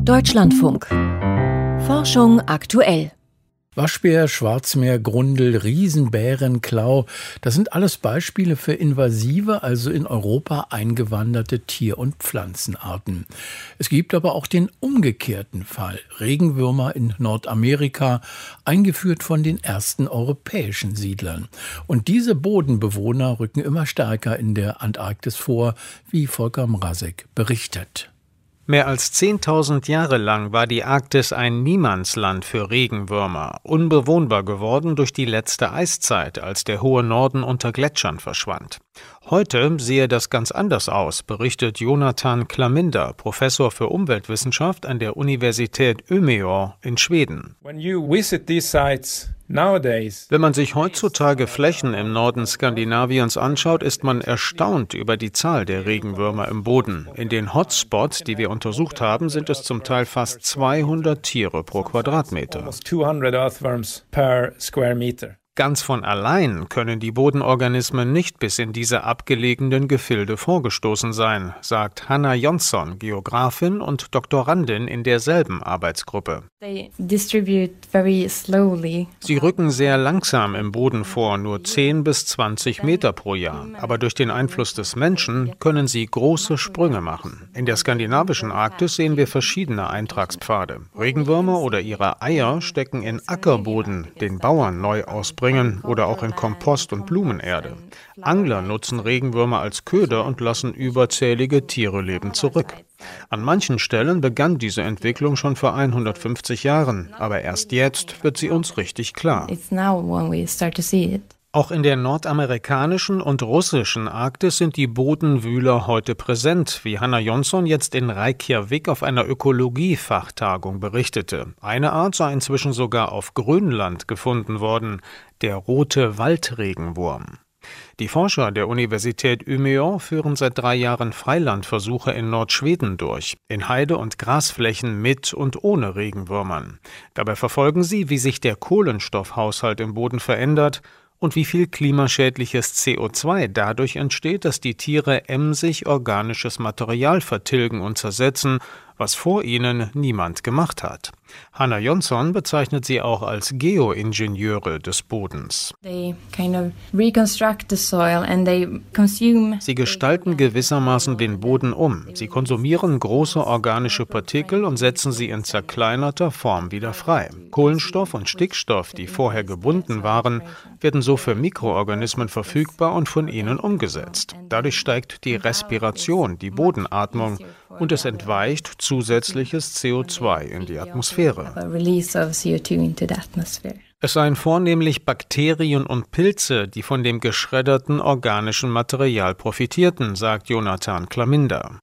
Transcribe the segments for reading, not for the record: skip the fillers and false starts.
Deutschlandfunk. Forschung aktuell. Waschbär, Schwarzmeergrundel, Riesenbärenklau, das sind alles Beispiele für invasive, also in Europa eingewanderte Tier- und Pflanzenarten. Es gibt aber auch den umgekehrten Fall. Regenwürmer in Nordamerika, eingeführt von den ersten europäischen Siedlern. Und diese Bodenbewohner rücken immer stärker in der Antarktis vor, wie Volker Mrazek berichtet. Mehr als 10.000 Jahre lang war die Arktis ein Niemandsland für Regenwürmer, unbewohnbar geworden durch die letzte Eiszeit, als der hohe Norden unter Gletschern verschwand. Heute sehe das ganz anders aus, berichtet Jonathan Claminder, Professor für Umweltwissenschaft an der Universität Umeå in Schweden. Wenn man sich heutzutage Flächen im Norden Skandinaviens anschaut, ist man erstaunt über die Zahl der Regenwürmer im Boden. In den Hotspots, die wir untersucht haben, sind es zum Teil fast 200 Tiere pro Quadratmeter. Ganz von allein können die Bodenorganismen nicht bis in diese abgelegenen Gefilde vorgestoßen sein, sagt Hanna Jonsson, Geografin und Doktorandin in derselben Arbeitsgruppe. Sie rücken sehr langsam im Boden vor, nur 10 bis 20 Meter pro Jahr. Aber durch den Einfluss des Menschen können sie große Sprünge machen. In der skandinavischen Arktis sehen wir verschiedene Eintragspfade. Regenwürmer oder ihre Eier stecken in Ackerboden, den Bauern neu ausbringen, oder auch in Kompost und Blumenerde. Angler nutzen Regenwürmer als Köder und lassen überzählige Tiere lebend zurück. An manchen Stellen begann diese Entwicklung schon vor 150 Jahren, aber erst jetzt wird sie uns richtig klar. Auch in der nordamerikanischen und russischen Arktis sind die Bodenwühler heute präsent, wie Hanna Jonsson jetzt in Reykjavik auf einer Ökologie-Fachtagung berichtete. Eine Art sei inzwischen sogar auf Grönland gefunden worden, der rote Waldregenwurm. Die Forscher der Universität Umeå führen seit 3 Jahren Freilandversuche in Nordschweden durch, in Heide- und Grasflächen mit und ohne Regenwürmern. Dabei verfolgen sie, wie sich der Kohlenstoffhaushalt im Boden verändert und wie viel klimaschädliches CO2 dadurch entsteht, dass die Tiere emsig organisches Material vertilgen und zersetzen, was vor ihnen niemand gemacht hat. Hanna Jonsson bezeichnet sie auch als Geoingenieure des Bodens. Sie gestalten gewissermaßen den Boden um. Sie konsumieren große organische Partikel und setzen sie in zerkleinerter Form wieder frei. Kohlenstoff und Stickstoff, die vorher gebunden waren, werden so für Mikroorganismen verfügbar und von ihnen umgesetzt. Dadurch steigt die Respiration, die Bodenatmung, und es entweicht zusätzliches CO2 in die Atmosphäre. Es seien vornehmlich Bakterien und Pilze, die von dem geschredderten organischen Material profitierten, sagt Jonathan Claminder.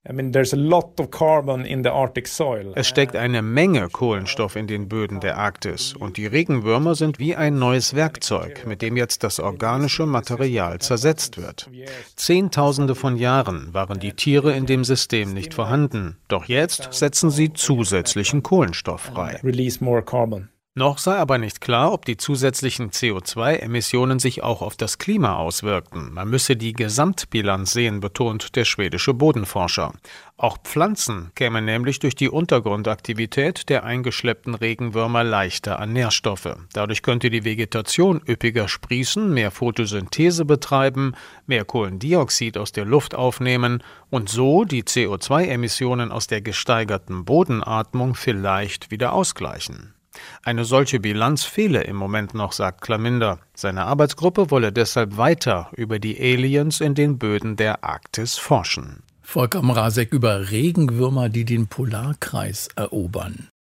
Es steckt eine Menge Kohlenstoff in den Böden der Arktis und die Regenwürmer sind wie ein neues Werkzeug, mit dem jetzt das organische Material zersetzt wird. Zehntausende von Jahren waren die Tiere in dem System nicht vorhanden, doch jetzt setzen sie zusätzlichen Kohlenstoff frei. Noch sei aber nicht klar, ob die zusätzlichen CO2-Emissionen sich auch auf das Klima auswirkten. Man müsse die Gesamtbilanz sehen, betont der schwedische Bodenforscher. Auch Pflanzen kämen nämlich durch die Untergrundaktivität der eingeschleppten Regenwürmer leichter an Nährstoffe. Dadurch könnte die Vegetation üppiger sprießen, mehr Photosynthese betreiben, mehr Kohlendioxid aus der Luft aufnehmen und so die CO2-Emissionen aus der gesteigerten Bodenatmung vielleicht wieder ausgleichen. Eine solche Bilanz fehle im Moment noch, sagt Claminder. Seine Arbeitsgruppe wolle deshalb weiter über die Aliens in den Böden der Arktis forschen. Volker Mrazek über Regenwürmer, die den Polarkreis erobern.